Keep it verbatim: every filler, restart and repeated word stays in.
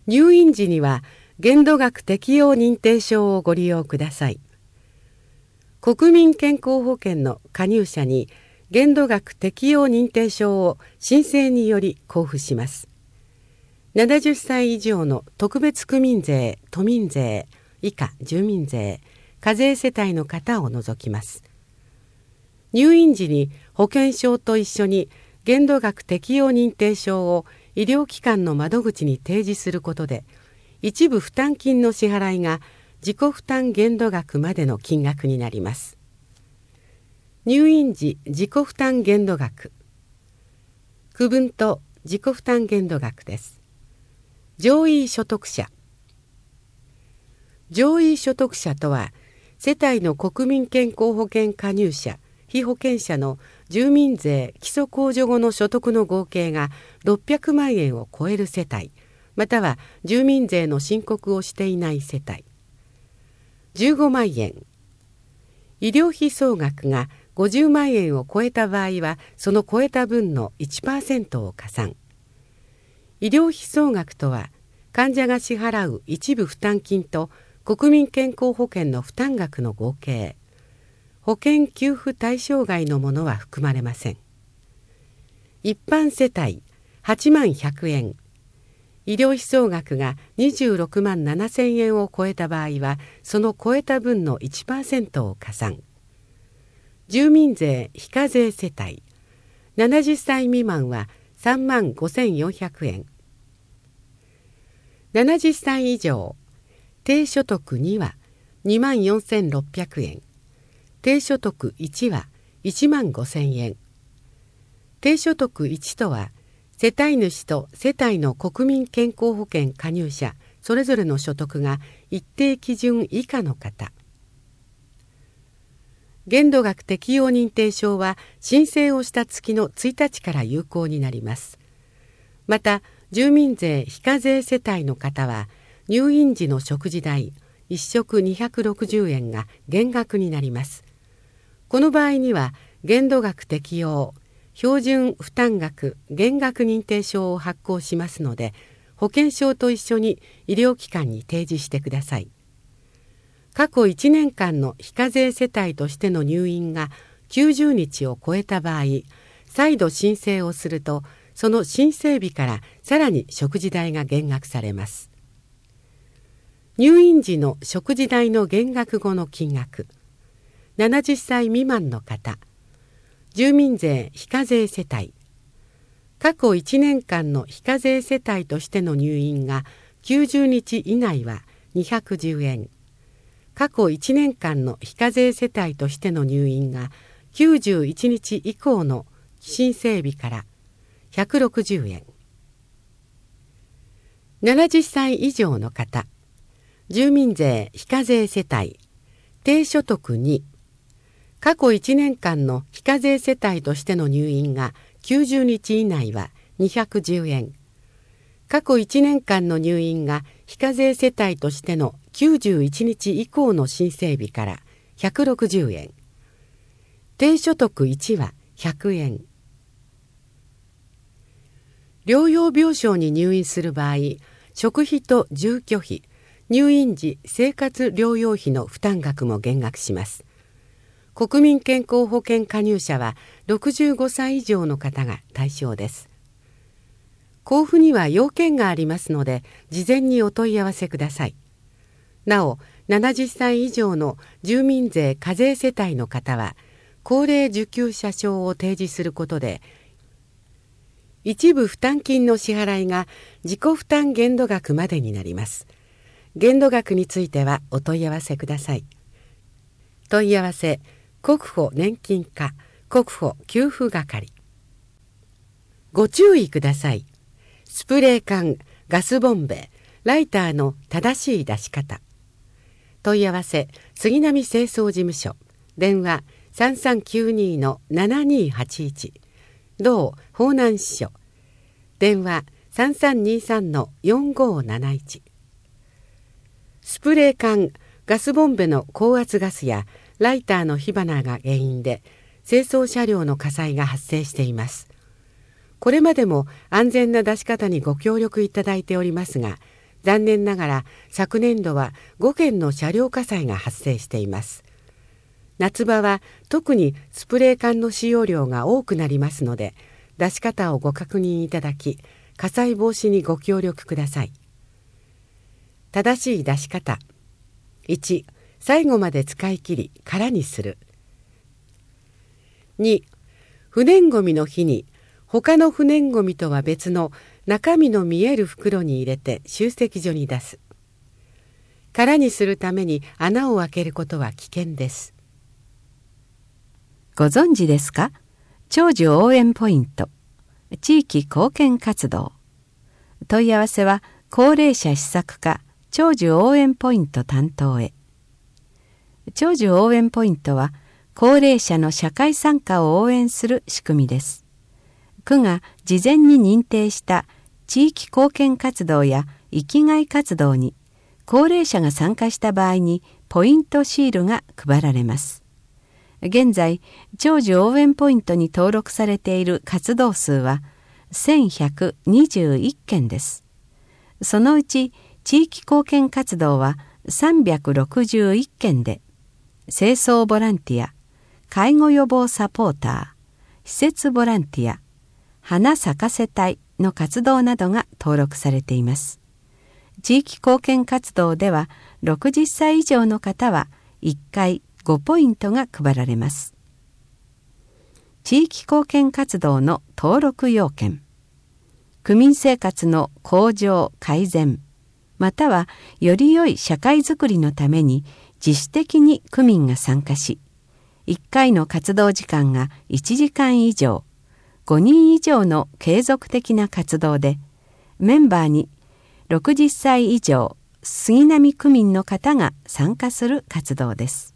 入院時には限度額適用認定証をご利用ください。国民健康保険の加入者に限度額適用認定証を申請により交付します。ななじゅっさい以上の特別区民税、都民税、以下住民税、課税世帯の方を除きます。入院時に保険証と一緒に限度額適用認定証を医療機関の窓口に提示することで、一部負担金の支払いが自己負担限度額までの金額になります。入院時自己負担限度額。区分と自己負担限度額です。上位所得者。上位所得者とは、世帯の国民健康保険加入者、被保険者の住民税基礎控除後の所得の合計がろっぴゃくまんえんを超える世帯、または住民税の申告をしていない世帯。じゅうごまんえん。医療費総額がごじゅうまんえんを超えた場合は、その超えた分の いちパーセント を加算。医療費総額とは、患者が支払う一部負担金と国民健康保険の負担額の合計。保険給付対象外のものは含まれません。一般世帯はちまんひゃくえん。医療費総額がにじゅうろくまんななせんえんを超えた場合は、その超えた分の いちパーセント を加算。住民税非課税世帯ななじゅっさい未満はさんまんごせんよんひゃくえん。ななじゅっさい以上、低所得にはにまんよんせんろっぴゃくえん。低所得いちはいちまんごせんえん。低所得いちとは、世帯主と世帯の国民健康保険加入者それぞれの所得が一定基準以下の方。限度額適用認定証は申請をした月のついたちから有効になります。また、住民税非課税世帯の方は、入院時の食事代いっしょくにひゃくろくじゅうえんが減額になります。この場合には、限度額適用標準負担額減額認定証を発行しますので、保険証と一緒に医療機関に提示してください。過去いちねんかんの非課税世帯としての入院がきゅうじゅうにちを超えた場合、再度申請をすると、その申請日からさらに食事代が減額されます。入院時の食事代の減額後の金額。ななじゅっさい未満の方。住民税非課税世帯。過去いちねんかんの非課税世帯としての入院がきゅうじゅうにち以内はにひゃくじゅうえん。過去いちねんかんの非課税世帯としての入院がきゅうじゅういちにち以降の申請日からひゃくろくじゅうえん。ななじゅっさい以上の方。住民税非課税世帯。低所得に。過去いちねんかんの非課税世帯としての入院がきゅうじゅうにち以内はにひゃくじゅうえん。過去いちねんかんの入院が非課税世帯としてのきゅうじゅういちにち以降の申請日からひゃくろくじゅうえん。低所得いちはひゃくえん。療養病床に入院する場合、食費と住居費、入院時生活療養費の負担額も減額します。国民健康保険加入者はろくじゅうごさい以上の方が対象です。交付には要件がありますので、事前にお問い合わせください。なお、ななじゅっさい以上の住民税課税世帯の方は、高齢受給者証を提示することで、一部負担金の支払いが自己負担限度額までになります。限度額についてはお問い合わせください。問い合わせ、国保年金課国保給付係。ご注意ください。スプレー缶、ガスボンベ、ライターの正しい出し方。問い合わせ、杉並清掃事務所。電話さんさんきゅうにのななにはちいち。同法南支所。電話さんさんにさんのよんごなないち。スプレー缶、ガスボンベの高圧ガスやライターの火花が原因で清掃車両の火災が発生しています。これまでも安全な出し方にご協力いただいておりますが、 残念ながら昨年度はごけんの車両火災が発生しています。夏場は特にスプレー缶の使用量が多くなりますので、出し方をご確認いただき、火災防止にご協力ください。正しい出し方。いち、最後まで使い切り空にする。に、不燃ごみの日に他の不燃ごみとは別の中身の見える袋に入れて集積所に出す。空にするために穴を開けることは危険です。 ご存知ですか？長寿応援ポイント、地域貢献活動。問い合わせは高齢者施策課長寿応援ポイント担当へ。長寿応援ポイントは高齢者の社会参加を応援する仕組みです。区が事前に認定した地域貢献活動や生きがい活動に高齢者が参加した場合にポイントシールが配られます。現在、長寿応援ポイントに登録されている活動数はせんひゃくにじゅういっけんです。そのうち地域貢献活動はさんびゃくろくじゅういっけんで、清掃ボランティア、介護予防サポーター、施設ボランティア、花咲かせ隊の活動などが登録されています。地域貢献活動ではろくじゅっさい以上の方はいっかいごポイントが配られます。地域貢献活動の登録要件。区民生活の向上・改善、またはより良い社会づくりのために自主的に区民が参加し、いっかいの活動時間がいちじかん以上、ごにん以上の継続的な活動で、メンバーにろくじゅっさい以上、杉並区民の方が参加する活動です。